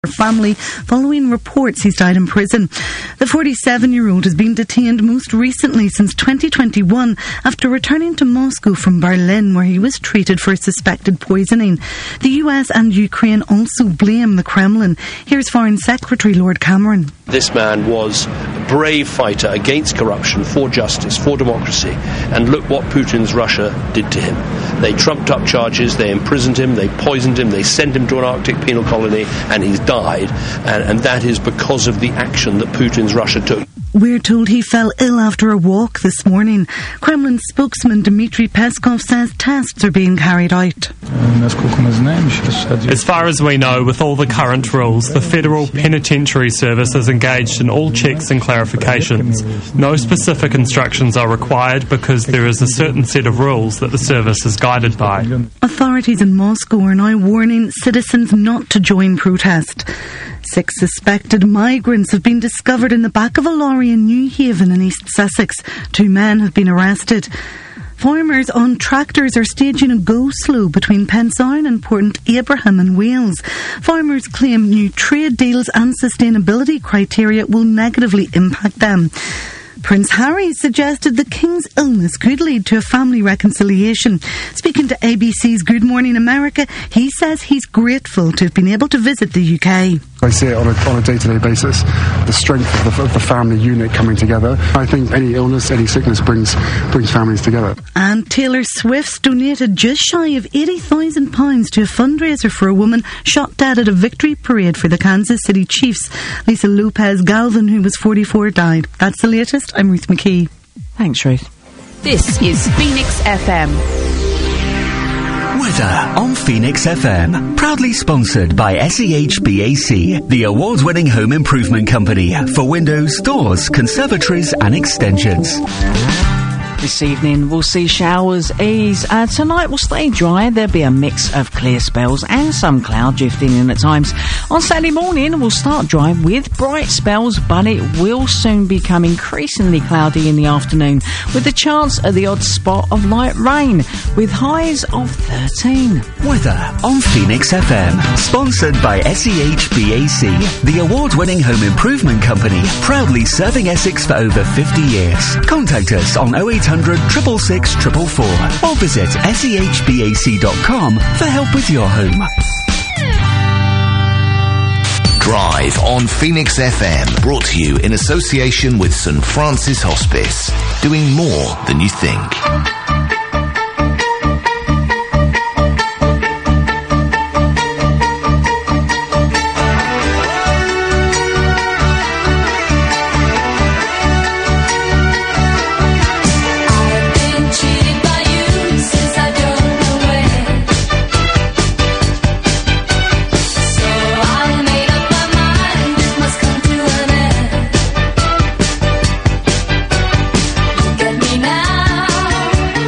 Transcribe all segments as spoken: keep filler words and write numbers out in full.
family following reports he's died in prison. The forty-seven-year-old has been detained most recently since twenty twenty-one after returning to Moscow from Berlin, where he was treated for suspected poisoning. The U S and Ukraine also blame the Kremlin. Here's Foreign Secretary Lord Cameron. This man was a brave fighter against corruption, for justice, for democracy, and look what Putin's Russia did to him. They trumped up charges, they imprisoned him, they poisoned him, they sent him to an Arctic penal colony, and he's died, and, and that is because of the action that Putin's Russia took. We're told he fell ill after a walk this morning. Kremlin spokesman Dmitry Peskov says tests are being carried out. As far as we know, with all the current rules, the Federal Penitentiary Service is engaged in all checks and clarifications. No specific instructions are required because there is a certain set of rules that the service is guided by. Authorities in Moscow are now warning citizens not to join protest. Six suspected migrants have been discovered in the back of a lorry in Newhaven in East Sussex. Two men have been arrested. Farmers on tractors are staging a go-slow between Pensarn and Port Abraham in Wales. Farmers claim new trade deals and sustainability criteria will negatively impact them. Prince Harry suggested the King's illness could lead to a family reconciliation. Speaking to A B C's Good Morning America, he says he's grateful to have been able to visit the U K. I see it on a, on a day-to-day basis, the strength of the, of the family unit coming together. I think any illness, any sickness brings brings families together. And Taylor Swift's donated just shy of eighty thousand pounds to a fundraiser for a woman shot dead at a victory parade for the Kansas City Chiefs. Lisa Lopez Galvin, who was forty-four, died. That's the latest. I'm Ruth McKee. Thanks, Ruth. This is Phoenix F M. Weather on Phoenix F M. Proudly sponsored by S E H B A C, the award-winning home improvement company for windows, doors, conservatories and extensions. This evening we'll see showers ease. Uh, tonight will stay dry. There'll be a mix of clear spells and some cloud drifting in at times. On Saturday morning we'll start dry with bright spells, but it will soon become increasingly cloudy in the afternoon with the chance of the odd spot of light rain with highs of thirteen. Weather on Phoenix F M. Sponsored by S E H B A C, the award-winning home improvement company proudly serving Essex for over fifty years. Contact us on oh eight hundred, six six six, four four four or visit S E H B A C dot com for help with your home. Drive on Phoenix F M, brought to you in association with St Francis Hospice, doing more than you think. Get me now.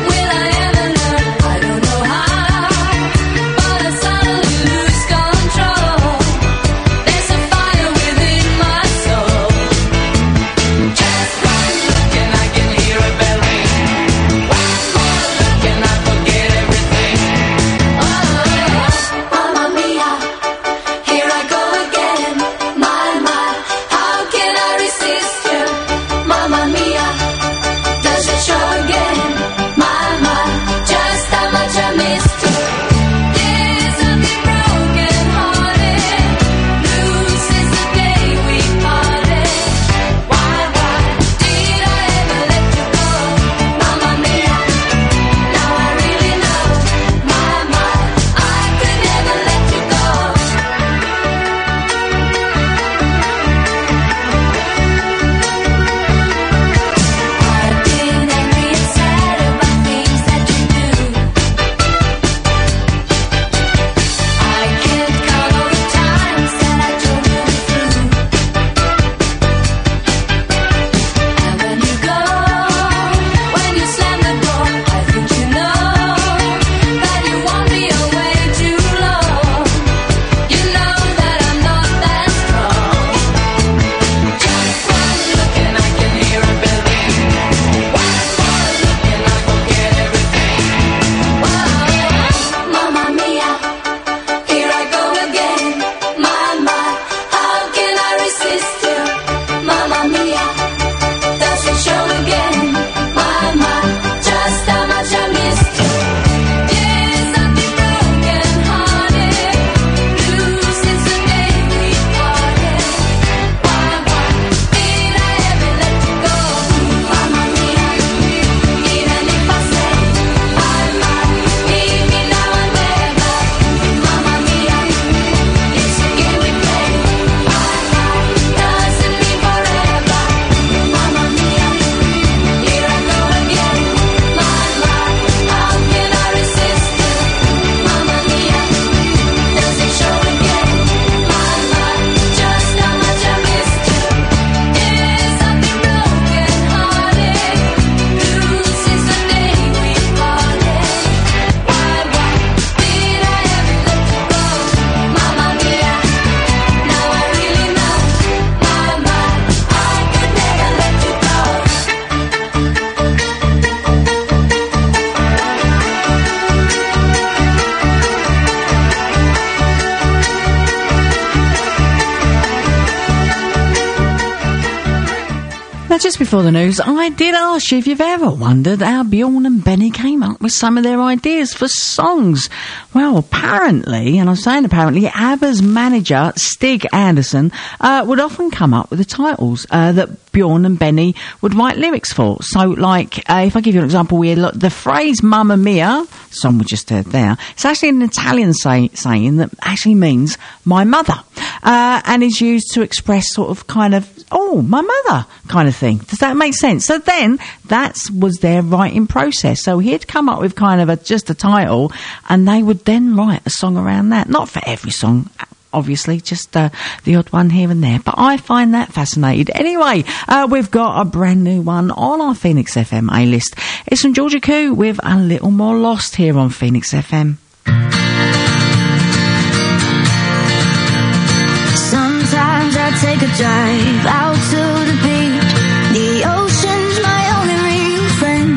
just before the news, I did ask you if you've ever wondered how Bjorn and Benny came up with some of their ideas for songs. Well, apparently, and I'm saying apparently, ABBA's manager, Stig Anderson, uh, would often come up with the titles uh, that Bjorn and Benny would write lyrics for. So, like, uh, if I give you an example, we look, the phrase Mamma Mia, song we just heard there, it's actually an Italian say, saying that actually means my mother, uh, and is used to express sort of kind of, oh, my mother kind of thing. Does that make sense? So then, that was their writing process. So he'd come up with kind of a, just a title, and they would then write a song around that. Not for every song, obviously, just uh, the odd one here and there. But I find that fascinating. Anyway, uh, we've got a brand new one on our Phoenix F M A-list. It's from Georgia Koo with A Little More Lost here on Phoenix F M. Sometimes I take a drive out to the beach. The ocean's my only real friend.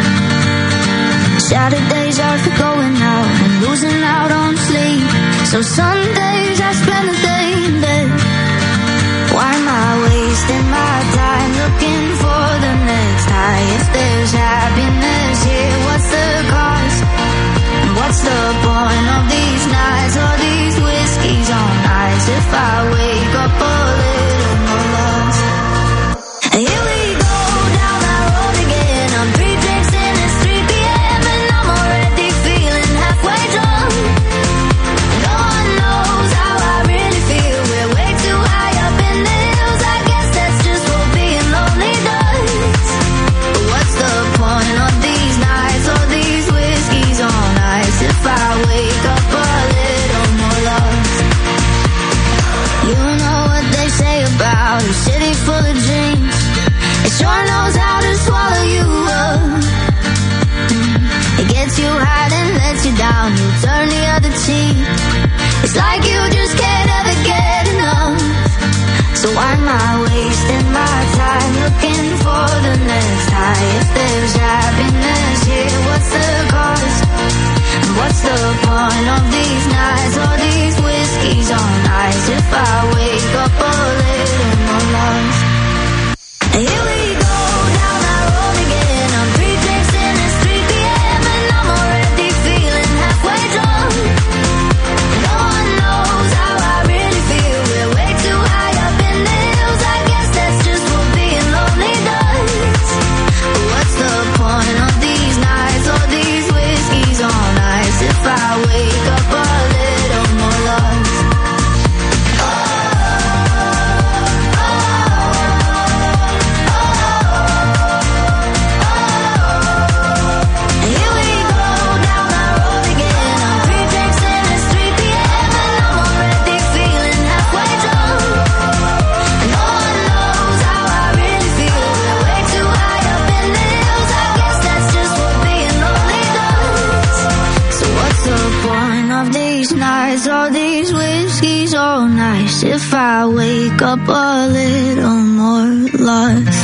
Saturdays are for going out and losing out on sleep. So Sundays I spend the day in bed. Why am I wasting my time looking for the next high? If there's happiness here, what's the cost? And what's the point of these nights or these whiskeys on ice? If I wake up a little more lost. Here we go down that road again. I'm three drinks in, it's three p.m. and I'm already feeling halfway drunk. No one knows how I really feel. We're way too high up in the hills. I guess that's just what being lonely does. But what's the point of these nights or these whiskeys on ice? If I wake up a little more lost. You know what they say about a city full of dreams. It sure knows how to swallow you up. It gets you high and lets you down. You turn the other cheek. It's like you just can't ever get enough. So why am I wasting my time looking for the next high? If there's happiness here, what's the cost? And what's the point of these nights or these whiskeys on ice? If I wake up a little more lost. Here we go down that road again. I'm three drinks in, it's three p.m. and I'm already feeling halfway drunk. No one knows how I really feel. We're way too high up in the hills. I guess that's just what being lonely does. But what's the point of these nights or these whiskeys on ice? If I wake up a little more lost. All these whiskeys all nice. If I wake up a little more lost.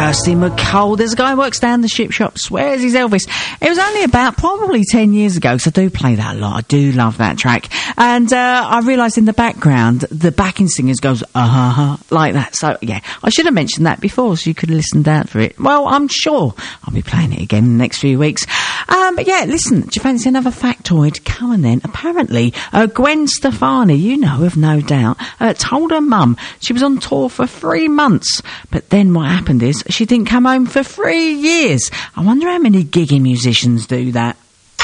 Kirsty MacColl. There's a guy who works down the ship shop, swears he's Elvis. It was only about probably ten years ago, so I do play that a lot. I do love that track. And uh, I realised in the background, the backing singers goes, uh-huh, like that. So, yeah, I should have mentioned that before so you could have listened out for it. Well, I'm sure I'll be playing it again in the next few weeks. Um, but, yeah, listen, do you fancy another factoid? Come on then. Apparently, uh, Gwen Stefani, you know of No Doubt, uh, told her mum she was on tour for three months. But then what happened is she didn't come home for three years. I wonder how many gigging musicians do that.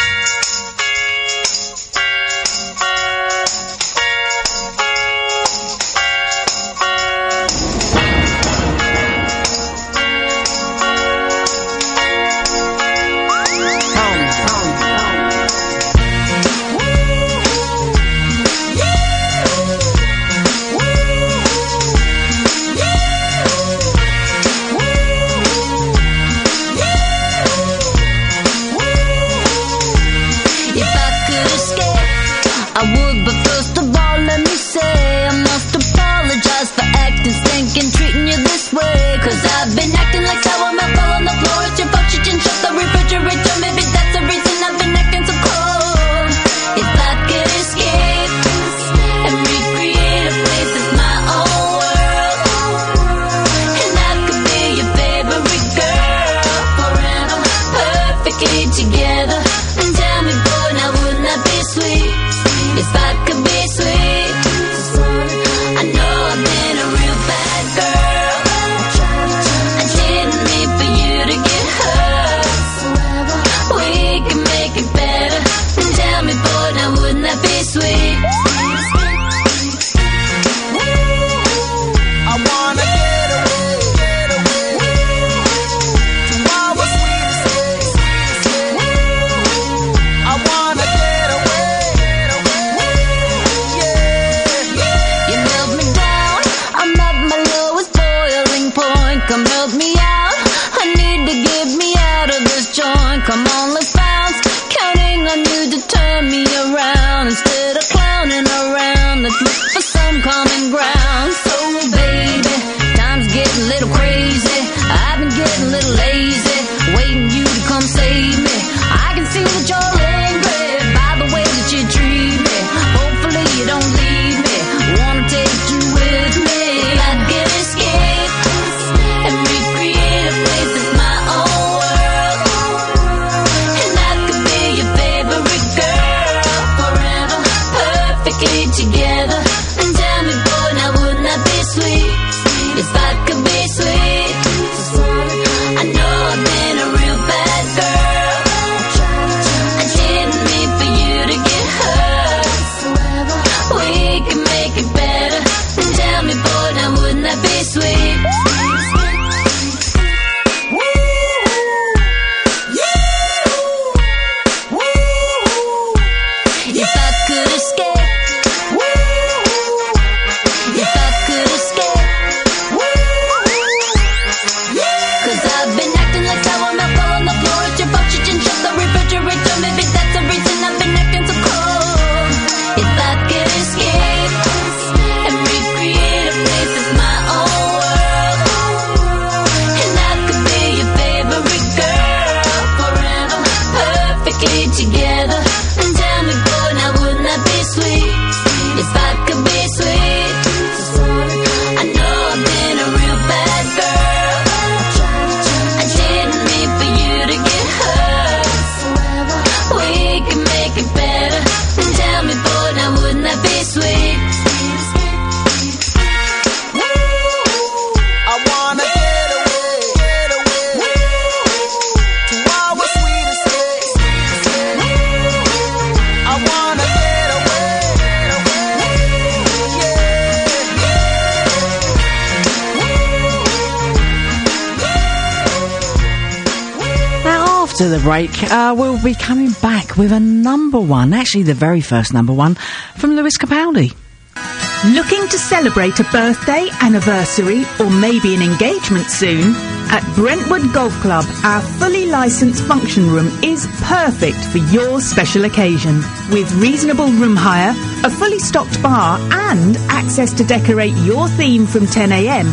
After the break, uh, we'll be coming back with a number one, actually the very first number one, from Lewis Capaldi. Looking to celebrate a birthday, anniversary, or maybe an engagement soon? At Brentwood Golf Club, our fully licensed function room is perfect for your special occasion. With reasonable room hire, a fully stocked bar, and access to decorate your theme from ten a m,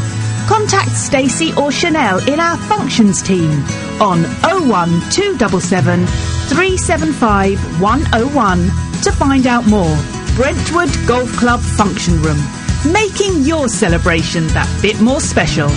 Contact Stacey or Chanel in our functions team on oh one two seven seven, three seven five, one oh one to find out more. Brentwood Golf Club Function Room, making your celebration that bit more special.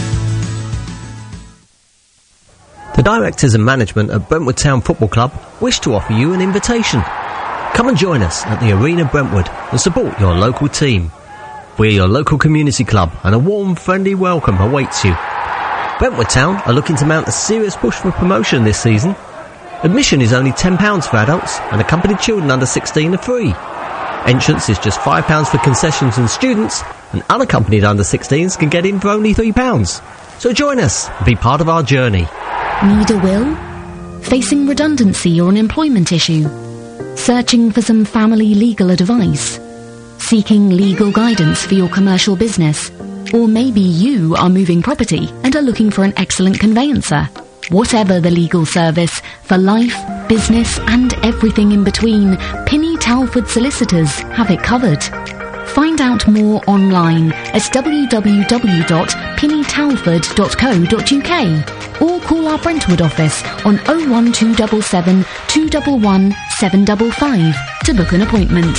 The directors and management of Brentwood Town Football Club wish to offer you an invitation. Come and join us at the Arena Brentwood and support your local team. We're your local community club and a warm, friendly welcome awaits you. Brentwood Town are looking to mount a serious push for promotion this season. Admission is only ten pounds for adults and accompanied children under sixteen are free. Entrance is just five pounds for concessions and students, and unaccompanied under sixteens can get in for only three pounds. So join us and be part of our journey. Need a will? Facing redundancy or an employment issue? Searching for some family legal advice? Seeking legal guidance for your commercial business? Or maybe you are moving property and are looking for an excellent conveyancer? Whatever the legal service, for life, business and everything in between, Pinny Talford Solicitors have it covered. Find out more online at w w w dot pinny talford dot co dot u k or call our Brentwood office on oh one two seven seven, two one one, seven five five to book an appointment.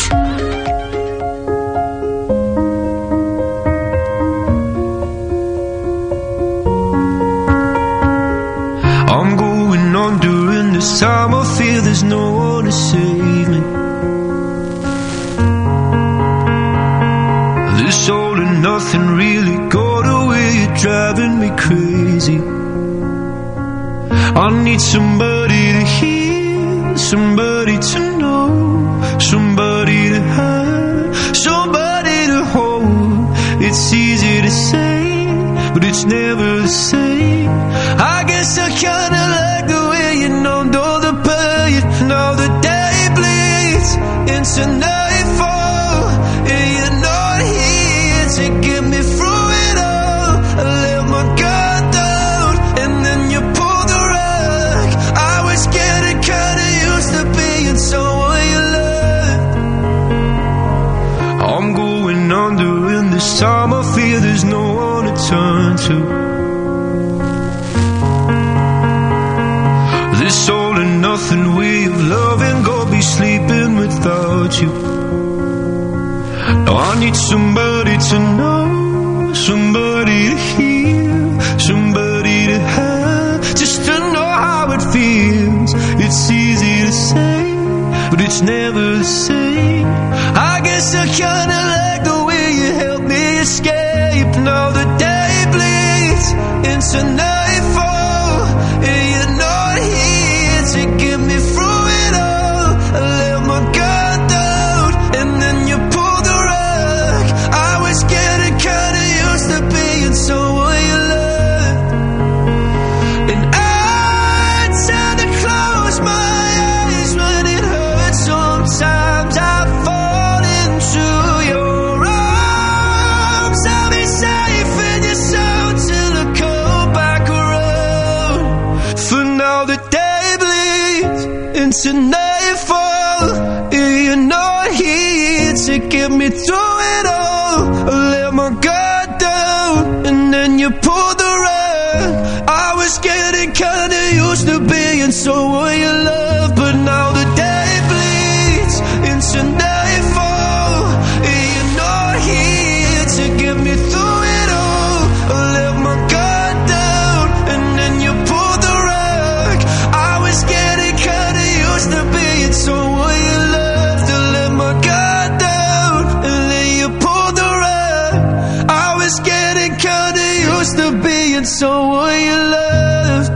I'm going on during this time. I feel there's no one to save me. This all and nothing really got away. You're driving me crazy. I need somebody to hear, somebody to know, somebody to have, somebody to hold. It's easy to say, but it's never the same. I guess I kinda like the way you numbed all the pain. Now the day bleeds into nightfall, and you're not here to get me through it all. I let my guard down, and then you pulled the rug. I was getting kinda used to being someone you loved. I'm going under, and this time I feel there's no one to turn to. This all and nothing way of loving, go be sleeping without you. Now I need somebody to know, somebody to hear, somebody to have, just to know how it feels. It's easy to say, but it's never the same. I guess I kinda like the way you help me escape. Now the day bleeds into nightfall, and you're not here to get me through it all. I let my guard down, and then you pulled the rug. I was getting kinda used to being someone you loved, and I tend to close my eyes when it hurts. Sometimes I fall into your arms. I'll be safe in your soul till I come back around. For now the day bleeds into nightfall, and you're not here to get me through it all. I let my guard down, and then you pulled the rug. I was getting kinda used to being someone you love, but now the day bleeds into nightfall, and you're not here to get me through it all. I let my guard down, and then you pulled the rug. I was getting kinda used to being someone you loved. I let my guard down, and then you pulled the rug. I was getting kinda used to being someone you loved.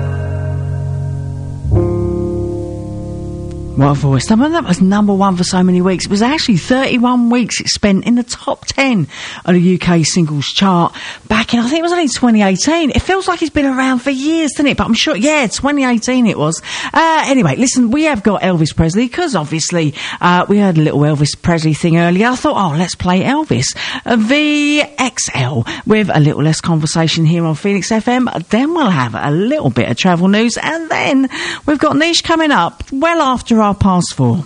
What a voice. I mean, that was number one for so many weeks. It was actually thirty-one weeks it spent in the top ten of the U K singles chart back in, I think it was only twenty eighteen. It feels like it's been around for years, doesn't it? But I'm sure, yeah, twenty eighteen it was. Uh, anyway, listen, we have got Elvis Presley, because obviously uh, we heard a little Elvis Presley thing earlier. I thought, oh, let's play Elvis. Uh, V X L with a little less conversation here on Phoenix F M. Then we'll have a little bit of travel news, and then we've got Niche coming up well after our past four.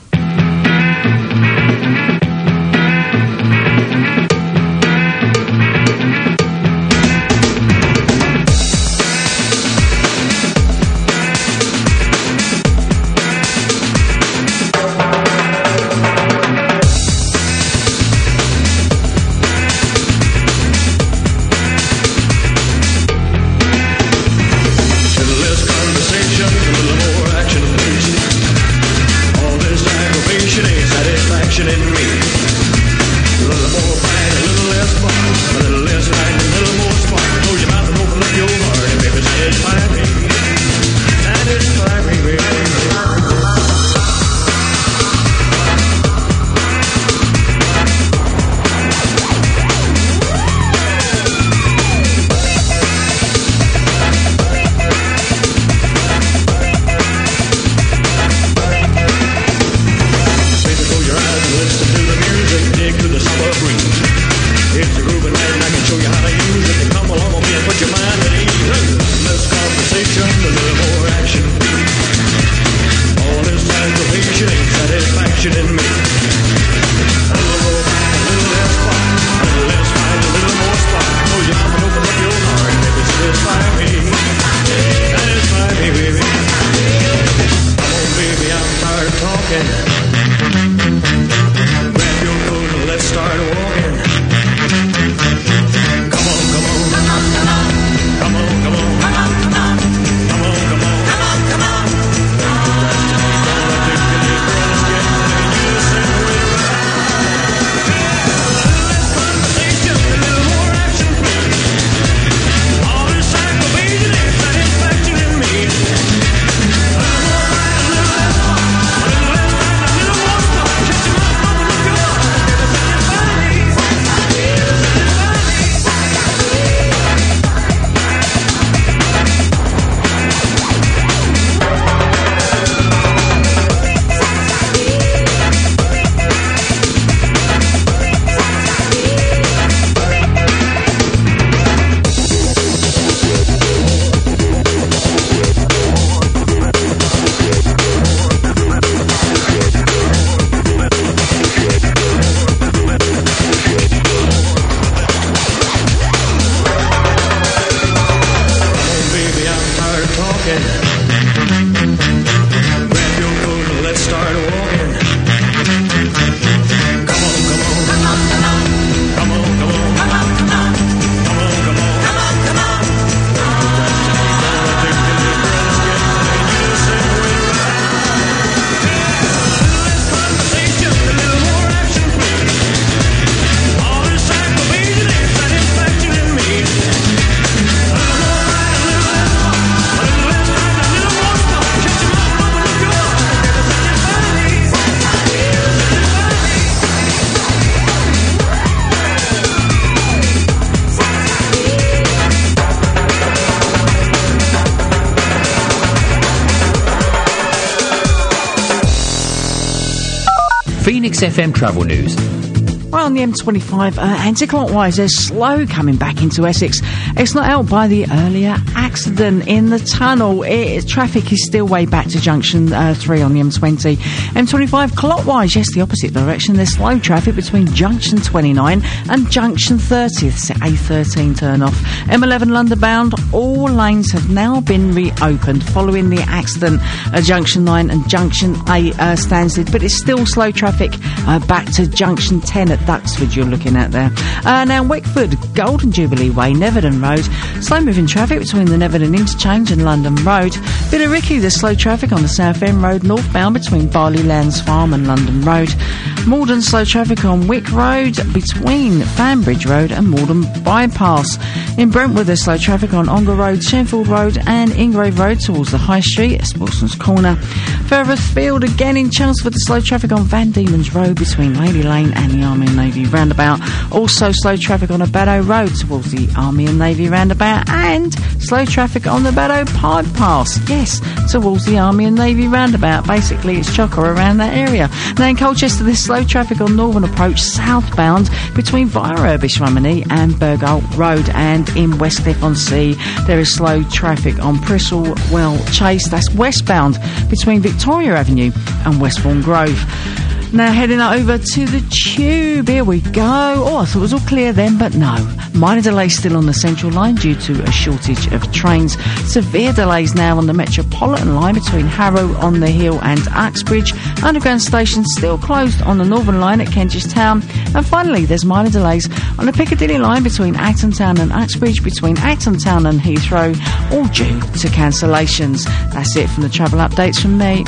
Phoenix F M travel news. Well, on the M twenty-five, uh, anti-clockwise, there's slow coming back into Essex. It's not helped by the earlier accident in the tunnel. It, traffic is still way back to junction uh, three on the M twenty. M twenty-five clockwise, yes, the opposite direction. There's slow traffic between junction twenty-nine and junction thirty. It's the A thirteen turn off. M eleven London bound, all lanes have now been reopened following the accident at junction nine and junction eight uh, Stansted, but it's still slow traffic uh, back to junction ten at Duxford you're looking at there. Uh, now, Wickford, Golden Jubilee Way, Neverton Road. Slow moving traffic between the Neverton Interchange and London Road. Billericay, there's slow traffic on the South End Road northbound between Barley Lands Farm and London Road. Morden, slow traffic on Wick Road between Fanbridge Road and Morden Bypass. In Brentwood, there's slow traffic on Ongar Road, Shenfield Road and Ingrave Road towards the High Street at Wilson's Corner. Further afield, again in Chelmsford, there's slow traffic on Van Diemen's Road between Lady Lane and the Army and Navy roundabout. Also slow traffic on the Baddow Road towards the Army and Navy roundabout, and slow traffic on the Baddow Pipe Pass, yes, towards the Army and Navy roundabout. Basically it's chocker around that area. Now in Colchester, there's slow traffic on Northern Approach southbound between Via Irbish Rumney and Burgolt Road, and in Westcliff-on-Sea there is slow traffic on Prissle-Well Chase, that's westbound between Victoria Avenue and Westbourne Grove. Now heading over to the Tube, here we go. Oh, I thought it was all clear then, but no. Minor delays still on the Central Line due to a shortage of trains. Severe delays now on the Metropolitan Line between Harrow on the Hill and Uxbridge. Underground stations still closed on the Northern Line at Kentish Town. And finally, there's minor delays on the Piccadilly Line between Acton Town and Uxbridge, between Acton Town and Heathrow, all due to cancellations. That's it from the travel updates from me.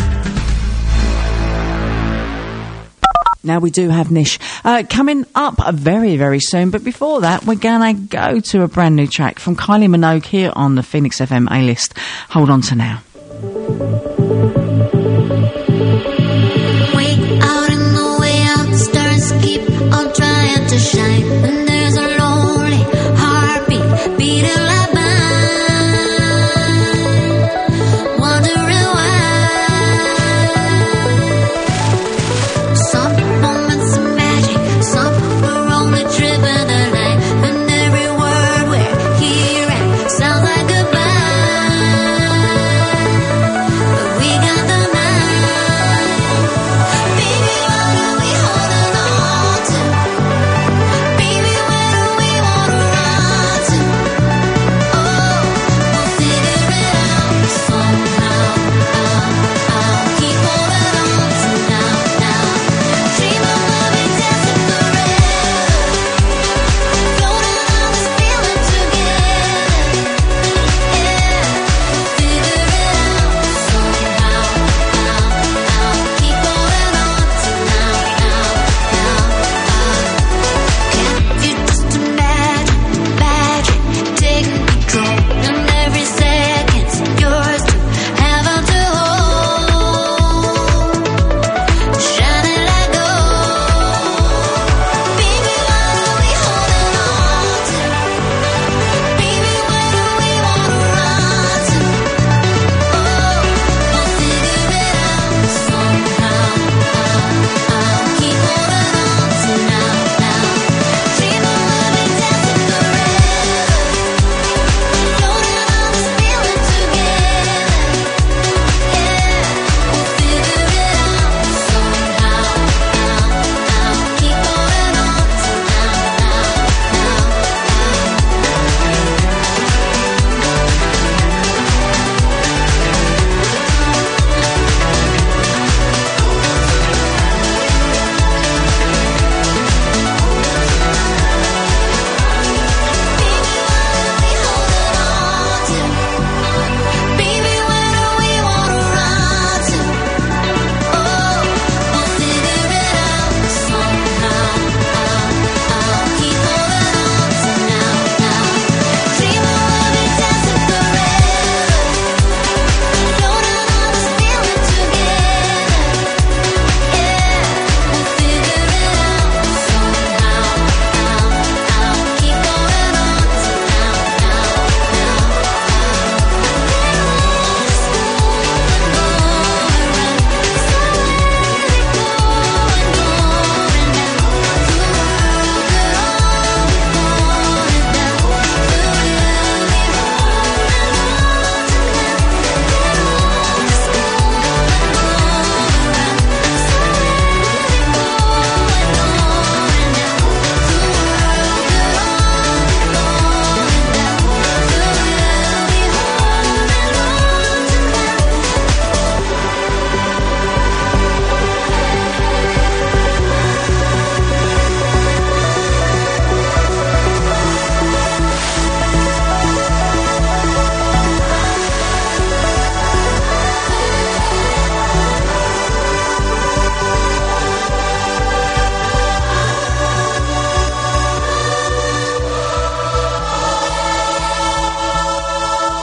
Now we do have Nish uh, coming up very, very soon. But before that, we're going to go to a brand new track from Kylie Minogue here on the Phoenix F M A-list. Hold on to now. Way out in the way out, the stars keep on trying to shine. And there's a lonely heartbeat beating like mine. Wondering why. Some moments of magic, some we're only tripping the night. And every word we're hearing sounds like goodbye.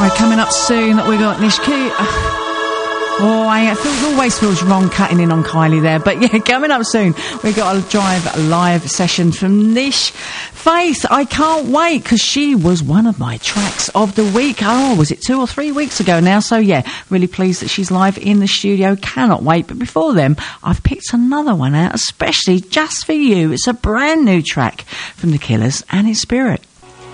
Right, coming up soon, we got Nish Q. Oh, I, it feels, always feels wrong cutting in on Kylie there. But yeah, coming up soon, we got a Drive live session from Nish. Faith, I can't wait, because she was one of my tracks of the week. Oh, was it two or three weeks ago now? So yeah, really pleased that she's live in the studio. Cannot wait. But before then, I've picked another one out, especially just for you. It's a brand new track from The Killers and its Spirit.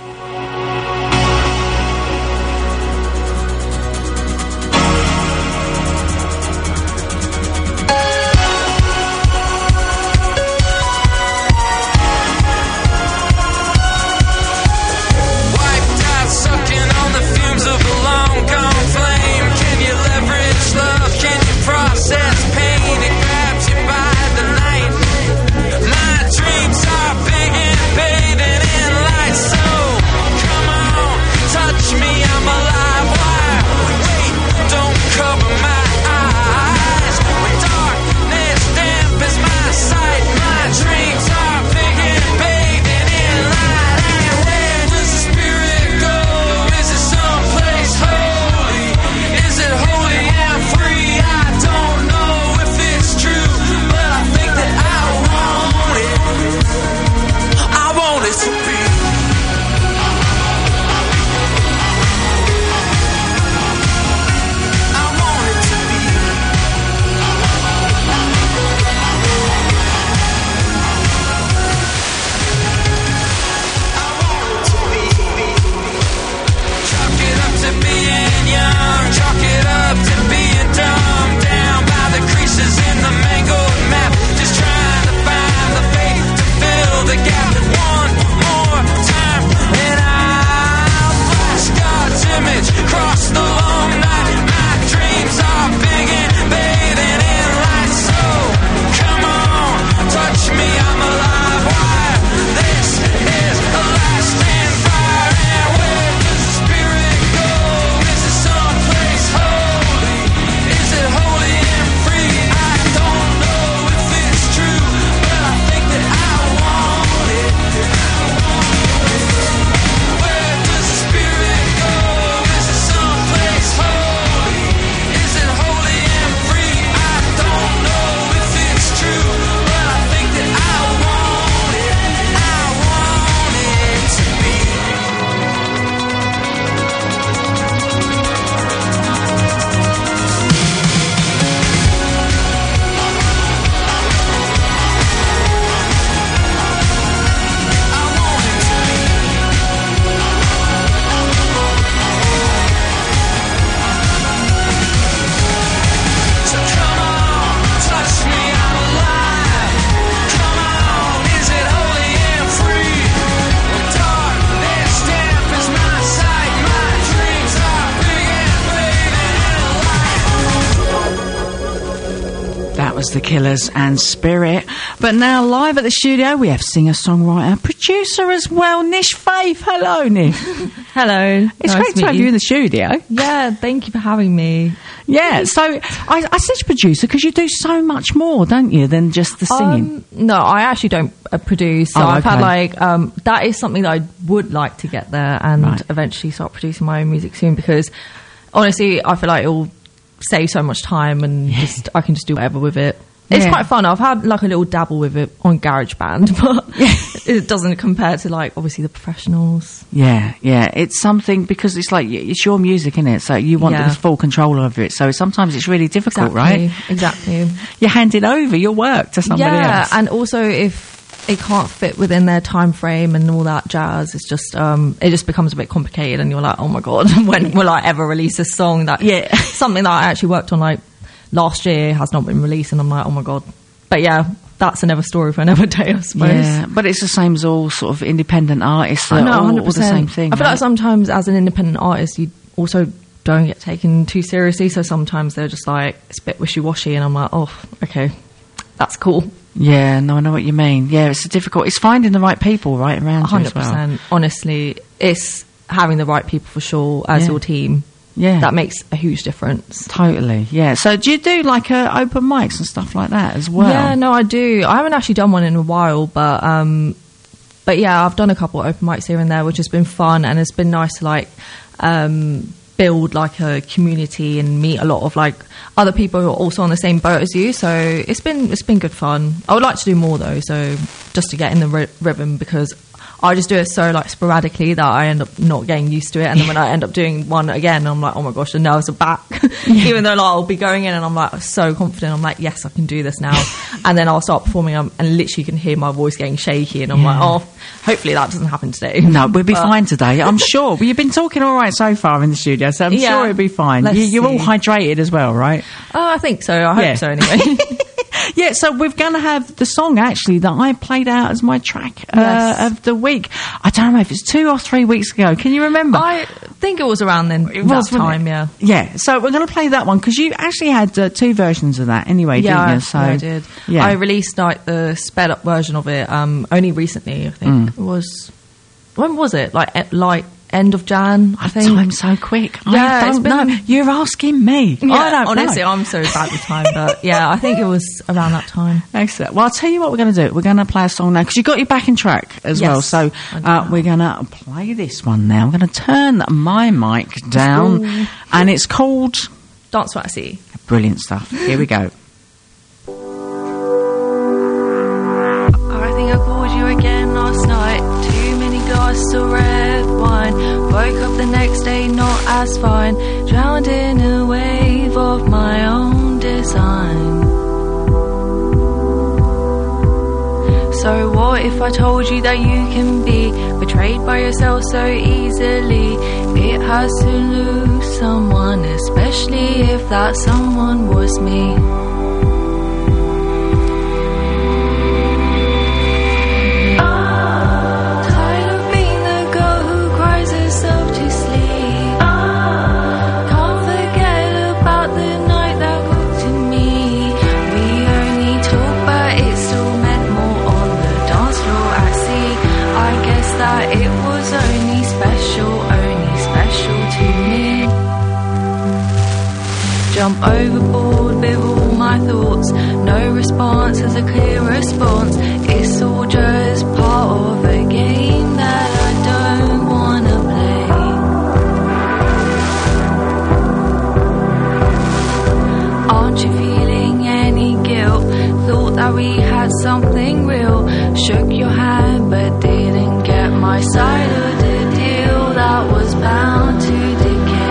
The Killers and Spirit. But now live at the studio we have singer-songwriter, producer as well, Nish Faith. Hello, Nish. Hello. It's nice great to have you. you in the studio. Yeah, thank you for having me. Yeah, so I, I said producer because you do so much more, don't you, than just the singing? Um, no, I actually don't uh, produce. So oh, I've okay. had like, um, that is something that I would like to get there and right. eventually start producing my own music soon, because honestly, I feel like it'll save so much time and yeah. just I can just do whatever with it. It's yeah. quite fun. I've had like a little dabble with it on GarageBand, but it doesn't compare to like obviously the professionals. Yeah, yeah. It's something because it's like it's your music, isn't it? So you want yeah. the full control over it. So sometimes it's really difficult, exactly. right? Exactly. You're handing over your work to somebody yeah, else. Yeah, and also if it can't fit within their time frame and all that jazz, it's just um, it just becomes a bit complicated, and you're like, oh my god, when will I ever release a song that yeah something that I actually worked on like last year has not been released, and I'm like, oh my god. But yeah, that's another story for another day, I suppose. Yeah, but it's the same as all sort of independent artists. I know, all, one hundred percent. All the same thing. I feel right? like sometimes as an independent artist, you also don't get taken too seriously, so sometimes they're just like, it's a bit wishy-washy, and I'm like, oh, okay, that's cool. Yeah, no, I know what you mean. Yeah, it's difficult. It's finding the right people right around one hundred percent. You as well. Honestly, it's having the right people for sure as yeah. your team. Yeah, that makes a huge difference. Totally. Yeah. So do you do like uh, open mics and stuff like that as well? Yeah, no, I do. I haven't actually done one in a while, but um, but yeah, I've done a couple of open mics here and there, which has been fun, and it's been nice to like um, build like a community and meet a lot of like other people who are also on the same boat as you. So it's been it's been good fun. I would like to do more though, so just to get in the ry- rhythm, because I just do it so like sporadically that I end up not getting used to it, and then when I end up doing one again, I'm like, oh my gosh, the nerves are back. Yeah. Even though like, I'll be going in and I'm like so confident, I'm like, yes, I can do this now. And then I'll start performing, um, and literally you can hear my voice getting shaky, and I'm yeah. like, oh, hopefully that doesn't happen today. No, we'll be but, fine today, I'm sure. Well, you've been talking all right so far in the studio, so I'm yeah, sure it'll be fine. You, you're all hydrated as well, right? Oh, I think so. I hope yeah. so anyway. Yeah, so we're going to have the song, actually, that I played out as my track uh, yes. of the week. I don't know if it's two or three weeks ago. Can you remember? I think it was around then. It was time, yeah. Yeah, so we're going to play that one, because you actually had uh, two versions of that anyway, yeah, didn't you? So, yeah, I did. Yeah. I released like the sped up version of it um, only recently, I think. Mm. It was... When was it? Like, like end of Jan, I think. Time's so quick. Yeah, I don't know. Been... You're asking me. Yeah, I don't honestly, know. I'm so bad with time, but yeah, I think it was around that time. Excellent. Well, I'll tell you what we're going to do. We're going to play a song now, because you've got your backing track as yes, well. So uh, we're going to play this one now. I'm going to turn my mic down, Ooh. and it's called Dance What I See. Brilliant stuff. Here we go. I think I called you again last night. Too many glasses of red wine. Woke up the next day not as fine. Drowned in a wave of my own design. So what if I told you that you can be betrayed by yourself so easily? It hurts to lose someone, especially if that someone was me. Jump overboard with all my thoughts. No response is a clear response. It's all just part of a game that I don't wanna play. Aren't you feeling any guilt? Thought that we had something real. Shook your hand but didn't get my side of the deal. That was bound to decay.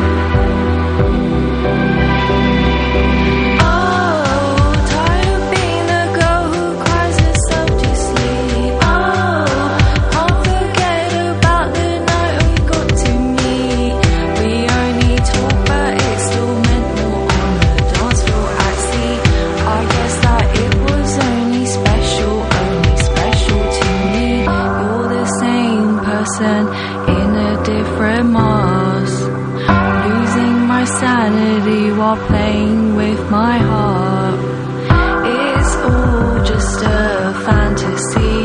While playing with my heart, it's all just a fantasy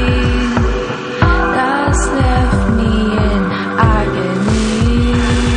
that's left me in agony.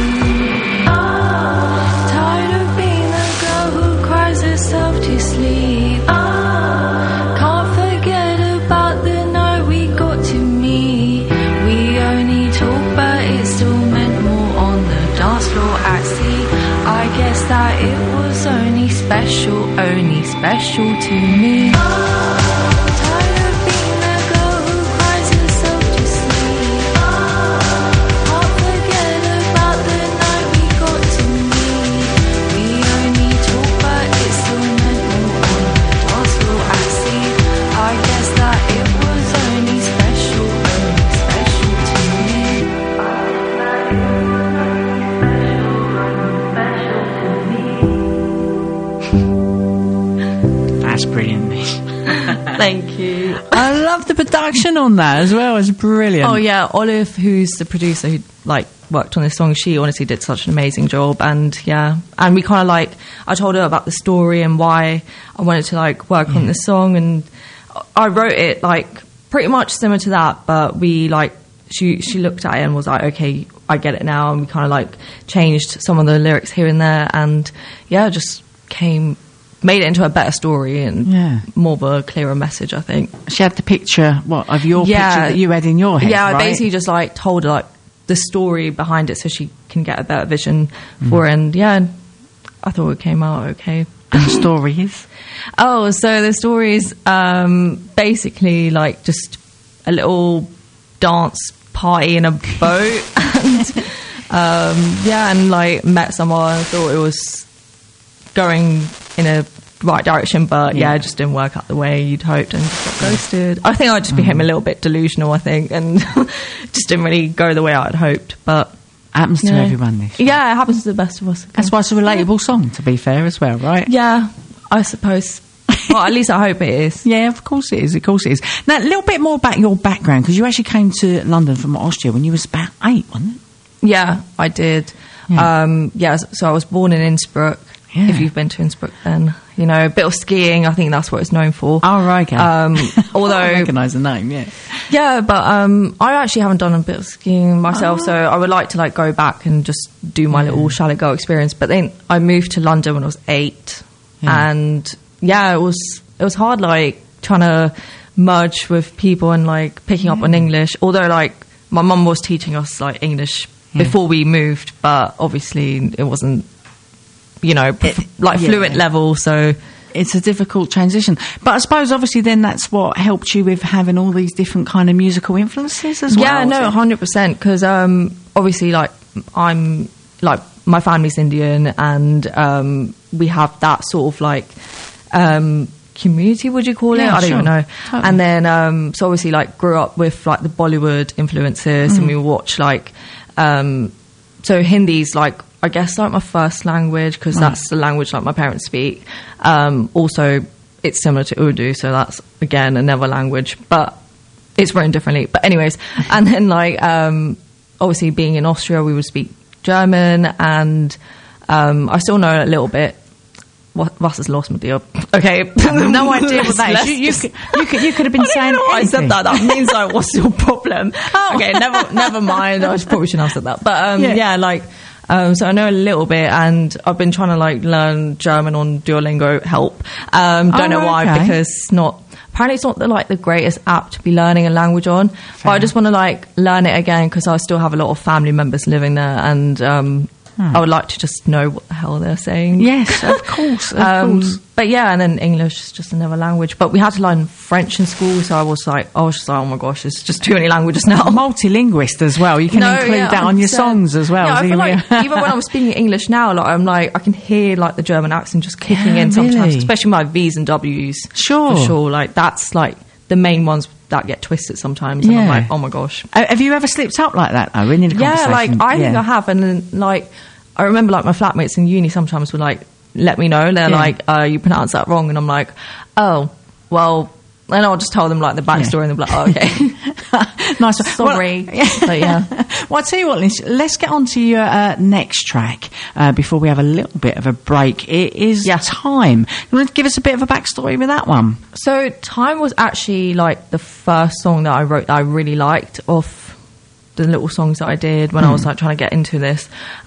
Oh, tired of being the girl who cries herself to sleep. Oh, can't forget about the night we got to meet. We only talk, but it still meant more on the dance floor at sea. I guess that it was only special, only special to me. Oh, tired of being the girl who cries herself to sleep. Oh, can't forget about the night we got to meet. We only talk, but it still meant more on the dance floor at sea. I guess that it was only special, only special to me. That's brilliant. Thank you. I love the production on that as well. It's brilliant. Oh yeah, Olive, who's the producer who like worked on this song, she honestly did such an amazing job. And yeah, and we kind of like, I told her about the story and why I wanted to like work yeah. on this song, and I wrote it like pretty much similar to that, but we like she she looked at it and was like, okay, I get it now, and we kind of like changed some of the lyrics here and there, and yeah, just came. Made it into a better story and yeah. more of a clearer message, I think. She had the picture, what, of your yeah. picture that you had in your head, Yeah, right? I basically just, like, told her, like, the story behind it so she can get a better vision Mm. for it. And yeah, I thought it came out okay. And the story is? Oh, so the story is um, basically like just a little dance party in a boat. and um, yeah, and like met someone, thought it was going in a right direction, but yeah, Yeah. it just didn't work out the way you'd hoped and just got ghosted. I think I just became a little bit delusional, I think, and just didn't really go the way I'd hoped, but Happens to yeah. everyone, this. Yeah, it happens to the best of us. That's why it's a relatable song, to be fair, as well, right? Yeah, I suppose. Well, at least I hope it is. Yeah, of course it is. Of course it is. Now, a little bit more about your background, because you actually came to London from Austria when you was about eight, wasn't it? Yeah, I did. Yeah, um, yeah so I was born in Innsbruck. Yeah. If you've been to Innsbruck, then, you know, a bit of skiing, I think that's what it's known for. Oh, right, okay. Um, although... I recognise the name, yeah. Yeah, but um, I actually haven't done a bit of skiing myself, Oh. so I would like to, like, go back and just do my Yeah. little Chalet Girl experience. But then I moved to London when I was eight, Yeah. and, yeah, it was it was hard, like, trying to merge with people and, like, picking up on English. Although, like, my mum was teaching us, like, English Yeah. before we moved, but obviously it wasn't, you know, It- like yeah. fluent level, so... It's a difficult transition. But I suppose, obviously, then that's what helped you with having all these different kind of musical influences as well. Yeah, no, is one it? hundred percent. Because um, obviously, like, I'm, like, my family's Indian, and um, we have that sort of, like, um, community, would you call it? Yeah, I don't sure. even know. Totally. And then, um, so obviously, like, grew up with, like, the Bollywood influences, Mm. and we watch, like, um, so Hindi's, like, I guess, like, my first language, because Right. that's the language, like, my parents speak. Um, also, it's similar to Urdu, so that's, again, another language, but it's written differently. But anyways, and then, like, um, obviously being in Austria, we would speak German, and um, I still know a little bit. What, was has lost my deal? Okay. I have no idea what that is. Let's You, you, just- could, you, could, you could have been I don't saying even know why I anything. said that. That means, like, what's your problem? Okay, never never mind. I probably shouldn't have said that. But, um, Yeah. yeah. like, um, so I know a little bit, and I've been trying to, like, learn German on Duolingo help. Um, don't Oh, know why, okay. because it's not... Apparently it's not the, like, the greatest app to be learning a language on. But I just want to, like, learn it again, because I still have a lot of family members living there, and... Um, Hmm. I would like to just know what the hell they're saying. Yes, of course, of um, course. But yeah, and then English is just another language. But we had to learn French in school, so I was like, I was just like, oh my gosh, it's just too many languages now. Multilinguist as well. You can No, include yeah, that on your one hundred percent. songs as well. Yeah, so I you feel can like be- even when I'm speaking English now, like I'm like I can hear like the German accent just kicking Yeah, in sometimes, really? especially my V's and W's. Sure. for sure. Like that's like the main ones that get twisted sometimes, and I'm Yeah. like, oh my gosh. Uh, Have you ever slipped up like that, though, in the Yeah, like conversation? I think Yeah. I have, and then like I remember like my flatmates in uni sometimes would like let me know. They're Yeah. like, uh, "You pronounce that wrong," and I'm like, "Oh, well." And I'll just tell them like the backstory, and they'll be like, "Oh, okay." Nice one. Sorry. Well, But yeah. Well, I'll tell you what, Liz, let's get on to your uh, next track uh, before we have a little bit of a break. It is Time. You want to give us a bit of a backstory with that one? So Time was actually like the first song that I wrote that I really liked off the little songs that I did when I was like trying to get into this.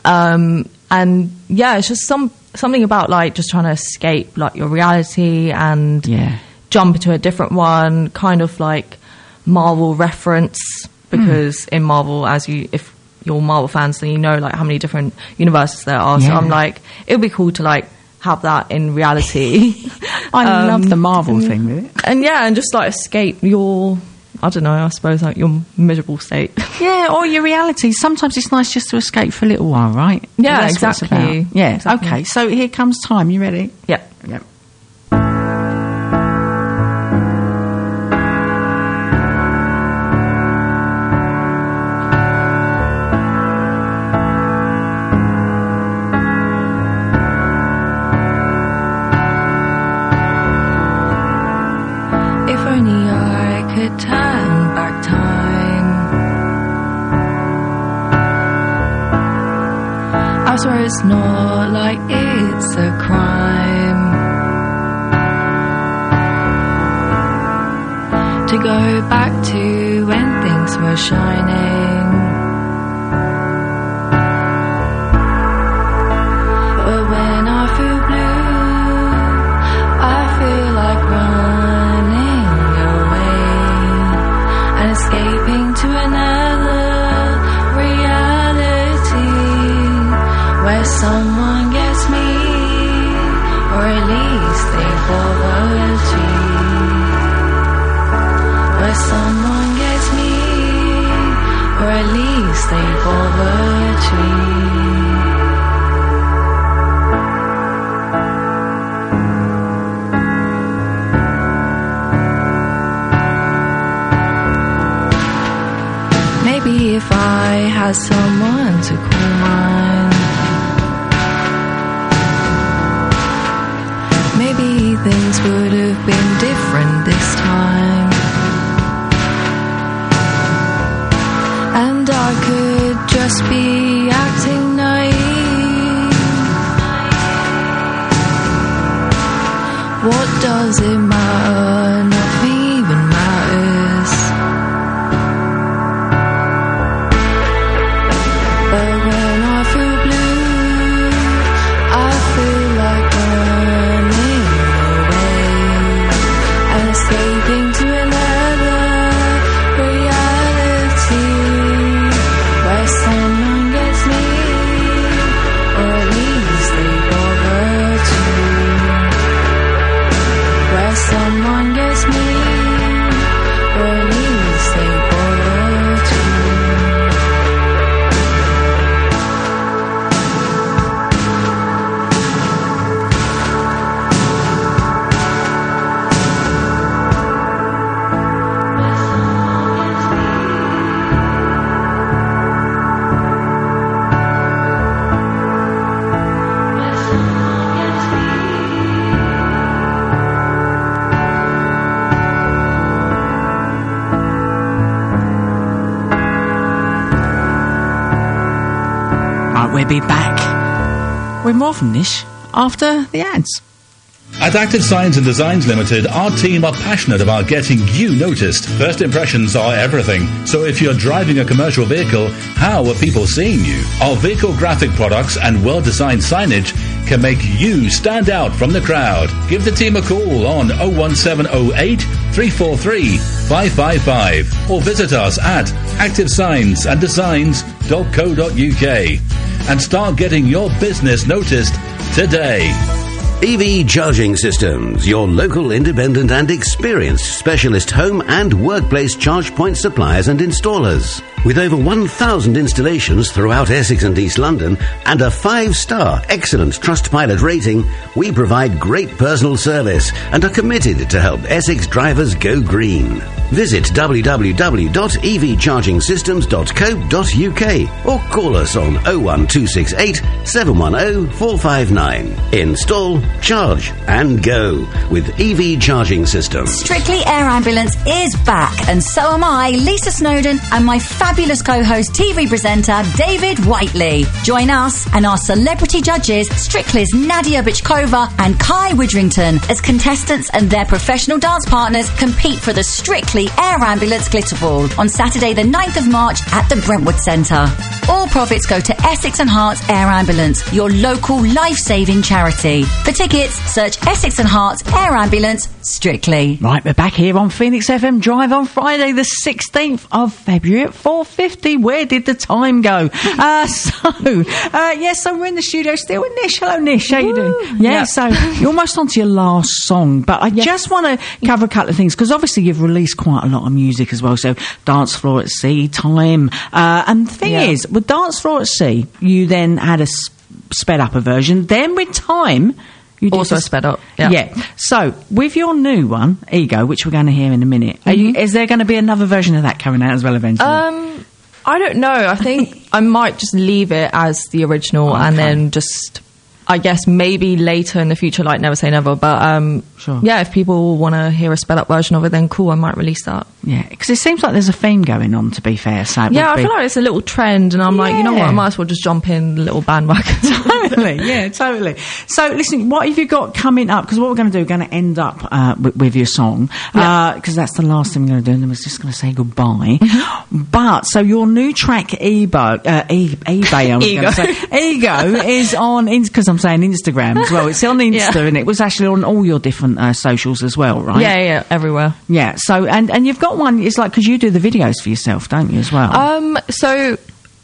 Um, and yeah, it's just some something about like just trying to escape like your reality and Yeah. jump into a different one, kind of like Marvel reference, because in Marvel, as you if you're Marvel fans, then you know like how many different universes there are. So Yeah. I'm like, it would be cool to like have that in reality. I Um, love the Marvel and- thing with it. And yeah, and just like escape your, I don't know, I suppose like your miserable state. Yeah, or your reality. Sometimes it's nice just to escape for a little while, right? Yeah, That's what it's exactly. about. Yeah, Exactly. okay. So here comes Time. You ready? Yeah. Yep. If only I could turn back time, I swear it's not like it's a crime to go back to when things were shining. But when I feel blue, I feel like running away and escaping to another reality. someone gets me, or at least they bother to. Where someone gets me, or at least they bother to. Maybe if I had someone to call mine, maybe things would have been different this time, and I could just be acting naive. What does it matter? Nothing even matters. But when I feel blue, I feel like running away and escaping to another reality where someone gets me, or at least they bother to. Where someone gets me, or at least they bother to. We'll be back with more from this after the ads. At Active Signs and Designs Limited, our team are passionate about getting you noticed. First impressions are everything. So if you're driving a commercial vehicle, how are people seeing you? Our vehicle graphic products and well-designed signage can make you stand out from the crowd. Give the team a call on oh one seven oh eight, three four three, five five five or visit us at active signs and designs dot co dot uk and start getting your business noticed today. E V Charging Systems, your local independent and experienced specialist home and workplace charge point suppliers and installers. With over one thousand installations throughout Essex and East London and a five-star excellent Trustpilot rating, we provide great personal service and are committed to help Essex drivers go green. Visit w w w dot e v charging systems dot co dot uk or call us on oh one two six eight, seven one oh, four five nine. Install, charge and go with E V Charging Systems. Strictly Air Ambulance is back, and so am I, Lisa Snowdon, and my fabulous co-host T V presenter David Whiteley. Join us and our celebrity judges Strictly's Nadia Bichkova and Kai Widrington as contestants and their professional dance partners compete for the Strictly Air Ambulance Glitter Ball on Saturday the ninth of March at the Brentwood Centre. All profits go to Essex and Hearts Air Ambulance, your local life-saving charity. For tickets, search Essex and Hearts Air Ambulance Strictly. Right, we're back here on Phoenix F M Drive on Friday the sixteenth of February at four fifty. Where did the time go? uh, so, uh, yes, yeah, so we're in the studio still with Nish. Hello, Nish. How you doing? Yeah, yeah, so you're almost onto your last song, but I yeah. just want to cover a couple of things, because obviously you've released quite a lot of music as well, so Dance Floor at Sea, Time, uh, and the thing yeah. is, with Dance Floor at Sea, you then had a sp- sped up a version, then with Time, you did also this, sped up. Yeah. yeah. So with your new one, Ego, which we're going to hear in a minute, mm-hmm. are you, is there going to be another version of that coming out as well eventually? Um, I don't know. I think I might just leave it as the original okay. and then just, I guess, maybe later in the future, like Never Say Never. But um, sure. yeah, if people want to hear a sped up version of it, then cool, I might release that. Yeah, because it seems like there's a theme going on, to be fair. So yeah, I be... feel like it's a little trend, and I'm yeah. like, you know what, I might as well just jump in the little bandwagon. Totally, yeah, totally. So listen, what have you got coming up? Because what we're going to do, we're going to end up uh, with, with your song, because yeah. uh, that's the last thing we're going to do, and then we're just going to say goodbye. Mm-hmm. But, so your new track, Ebo, uh, e- eBay, I was going to say, Ego, is on, because I'm saying Instagram as well. It's on Insta, yeah. and it was actually on all your different uh, socials as well, right? Yeah, yeah, everywhere. Yeah, so, and, and you've got one, it's like, because you do the videos for yourself, don't you, as well? Um, so,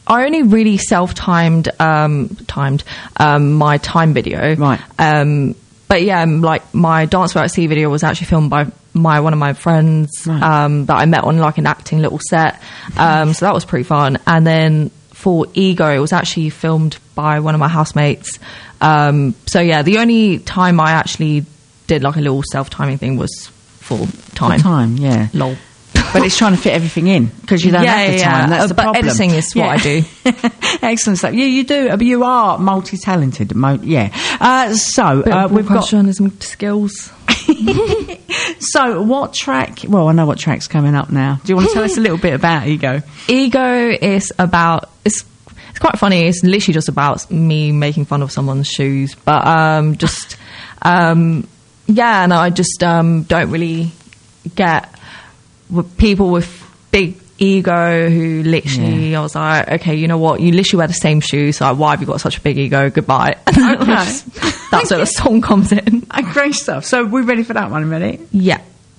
I only really self-timed um, timed um, my time video. Right. Um, but yeah, um, like my Dance Without C video was actually filmed by my one of my friends Right. um, that I met on like an acting little set. Um, so that was pretty fun. And then for Ego, it was actually filmed by one of my housemates. Um, so yeah, the only time I actually did like a little self-timing thing was for time. For time, yeah. Lol. But it's trying to fit everything in because you don't Yeah, have the yeah, time. That's uh, the but problem. editing is what I do. Excellent stuff. Yeah, you do. But you are multi-talented. Mo- yeah. Uh, so Bit uh, of we've got. professionalism skills. So what track? Well, I know what track's coming up now. Do you want to tell us a little bit about Ego? Ego is about it's it's quite funny. It's literally just about me making fun of someone's shoes, but um, just um, yeah, no, I just um, don't really get with people with big ego who literally Yeah. I was like, okay, you know what? You literally wear the same shoes, so like, why have you got such a big ego? Goodbye. Okay. That's where the song comes in. Great stuff. So we're ready for that one, ready? Yeah.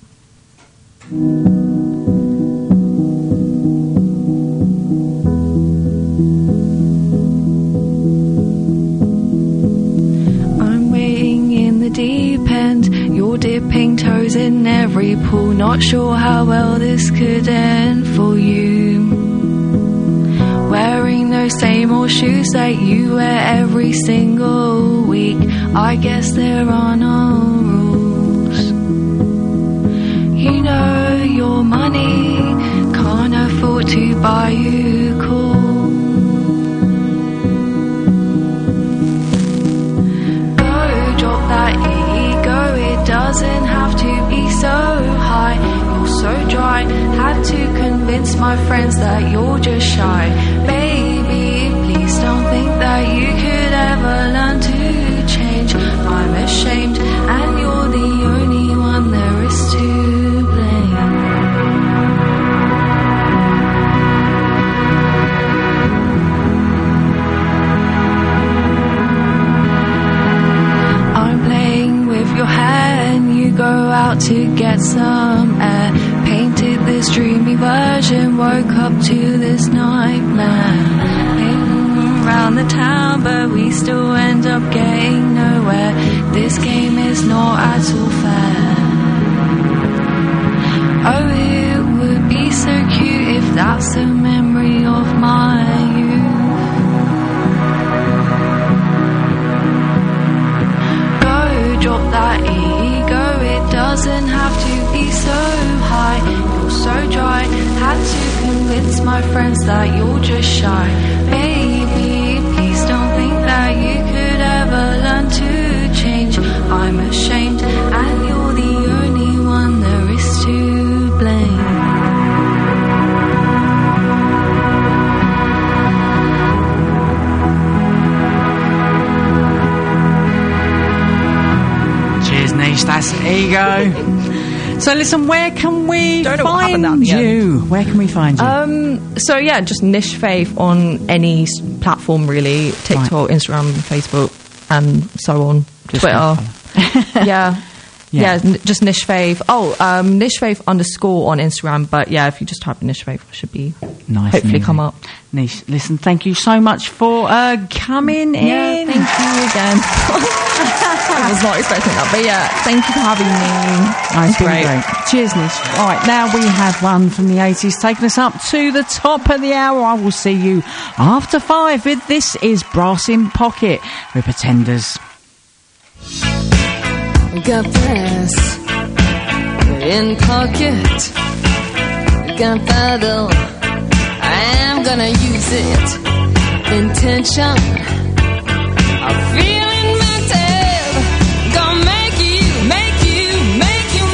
I'm waiting in the deep end. You're dipping toes in every pool. Not sure how well this could end for you. Wearing those same old shoes that you wear every single week. I guess there are no rules. You know your money can't afford to buy you cool. Go drop that ego, it doesn't have to be so high. You're so dry, had to convince my friends that you're just shy. Baby, please don't think that you could ever learn to change. I'm ashamed, and you're the only one there is to blame. I'm playing with your hair and you go out to get some air. Painted this dreamy version, woke up to this nightmare. Ping around the town, but we still end up getting nowhere. This game is not at all fair. Oh, it would be so cute if that's a memory of my youth. Go drop that ego, it doesn't have to be so high. You're so dry, had to convince my friends that you're just shy. Baby, please don't think that you could ever learn to change. I'm ashamed, and you're the only one there is to blame. Cheers, Niche. That's Ego. So listen, where can we Don't know what happened at find the end. you? Where can we find you? Um, so yeah, just Niche Faith on any s- platform really, TikTok, Instagram, Facebook, and so on, Just Twitter. yeah. Yeah. Yeah, n- just Niche Faith. Oh, um, Niche Faith underscore on Instagram. But yeah, if you just type in Niche Faith, it should be Nice hopefully and come easy. up. Niche, listen, thank you so much for uh, coming Yeah, in. thank you again. I was not expecting that, but yeah, thank you for having me. Oh, it's been Great. great. Cheers, Nish. All right, now we have one from the eighties taking us up to the top of the hour. I will see you after five with This Is Brass in Pocket with Pretenders. Got brass in pocket, gunpowder, I'm gonna use it. Intention, I'm feeling mental, gonna make you, make you, make you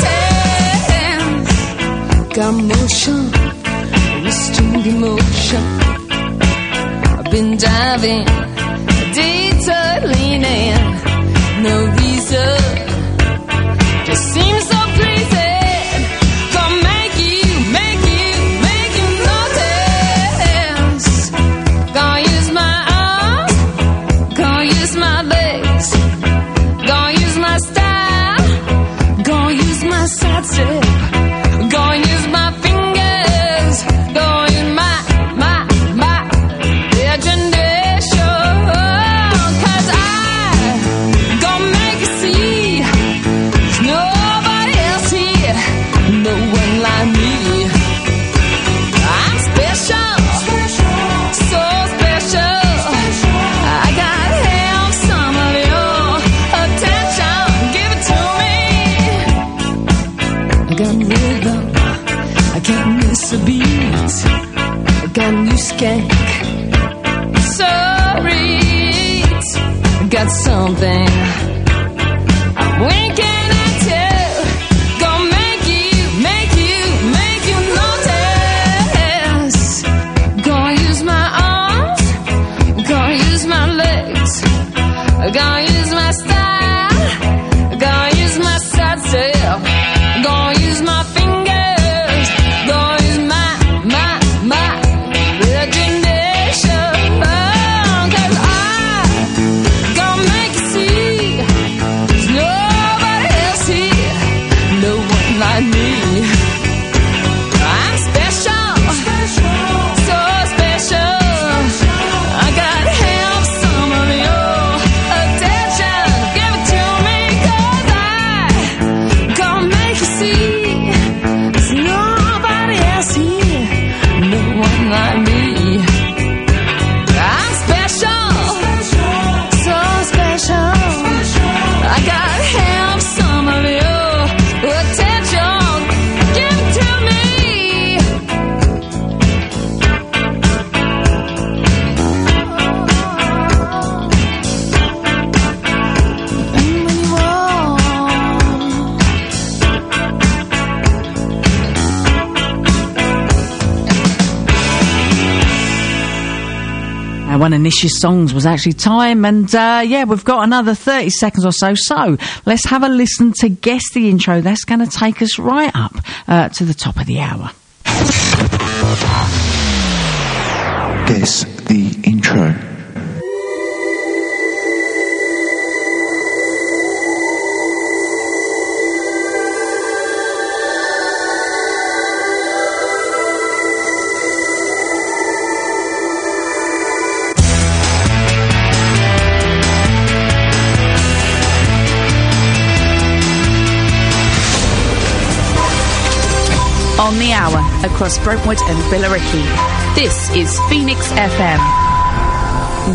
notice. Got motion, restrained emotion, I've been diving, detour leaning, no reason, just seems so pleasing. Gonna make you, make you, make you notice. Gonna use my arms, gonna use my legs, gonna use my style, gonna use my side step, gonna use my fingers, gonna use my, my, my, miss a beat. I got a new skank. Sorry, I got something. When can I tell? Gonna make you, make you, make you notice. Gonna use my arms, gonna use my legs, gonna use my style, gonna use my side self, gonna use my fingers, gonna use my, my, my imagination. Cause I gonna make you see there's nobody else here, no one like me. I'm special, so special. I gotta have some of your attention. Give it to me, cause I gonna make you see there's nobody else here, no one like me. I'm special, so special. I gotta have some of your attention. Give it to me. And when you walk, Uh, one of Nish's songs was actually Time, and uh, yeah, we've got another thirty seconds or so, so let's have a listen to Guess the Intro. That's going to take us right up uh, to the top of the hour. Guess the intro. On the hour across Brentwood and Billericay. This is Phoenix F M.